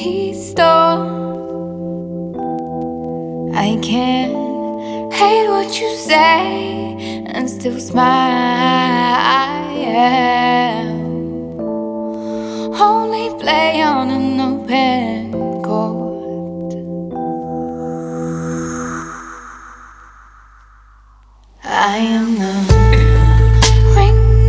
storm. I can hate what you say and still smile. Only play on an open chord. I am the